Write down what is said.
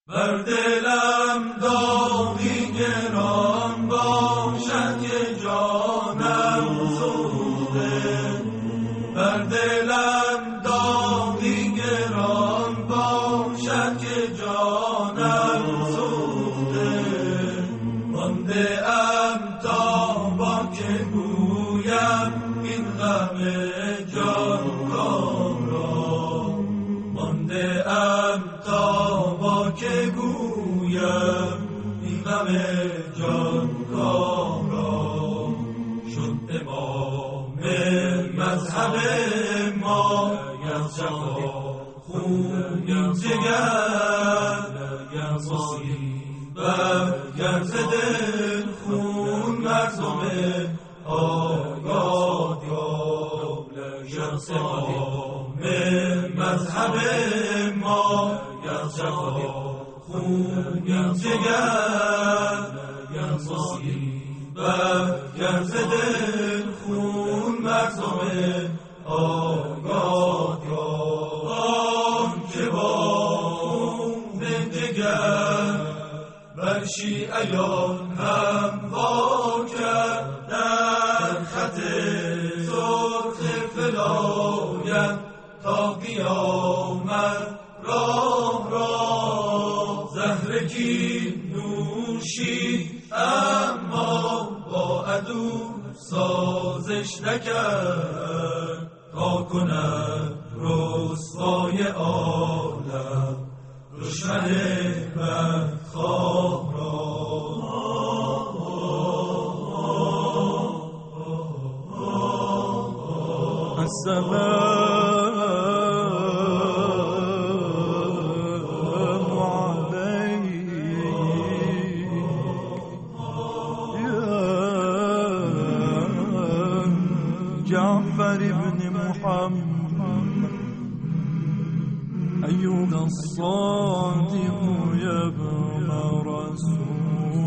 بر دلم داغی گران باشد که جانم سوخته، بر دلم داغی گران باشد که جانم سوخته. مانده ام تا با که گویم این غم جان را، مانده ام تا با که گویم این غم جان را. شد امام مذهب ما از جفا خون جگر، مصیبت گر ز دل خون مردم آگاه شد امام مذهب ما از جفا خون جگر، مصیبت گر ز دل خون مردم آگاه که با خون جگر بر شیعیان هم وا کرد در خط سرخ فلایت تا قیامت راه زهر کین نوشی اما با عدو سازش نکرد تا کند رسوای عالم دشمن بدخواه را. السلام عليك يا جعفر بن محمد أيها الصادق يا ابن رسول